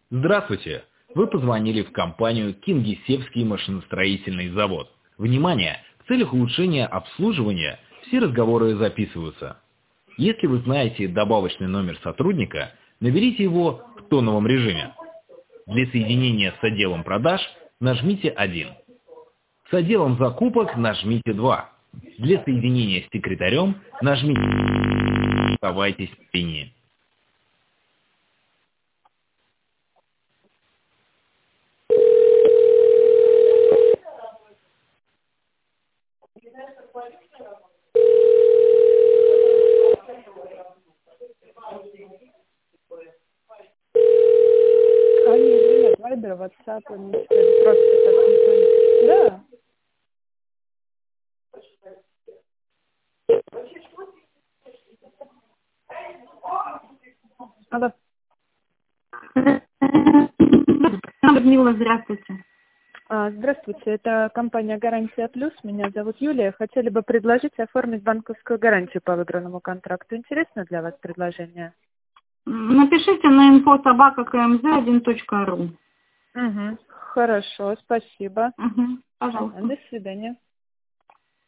Здравствуйте! Вы позвонили в компанию Кингисеппский машиностроительный завод. Внимание! В целях улучшения обслуживания все разговоры записываются. Если вы знаете добавочный номер сотрудника, наберите его в тоновом режиме. Для соединения с отделом продаж нажмите 1. С отделом закупок нажмите 2. Для соединения с секретарем нажмите. Оставайтесь в линии. Они звонят, Вайбер, WhatsApp, просто так не звонят. Да. Алло. Людмила, здравствуйте. Здравствуйте, это компания «Гарантия Плюс». Меня зовут Юлия. Хотели бы предложить оформить банковскую гарантию по выигранному контракту. Интересно для вас предложение? Напишите на info@kmz1.ru. Угу. Хорошо, спасибо. Пожалуйста. До свидания.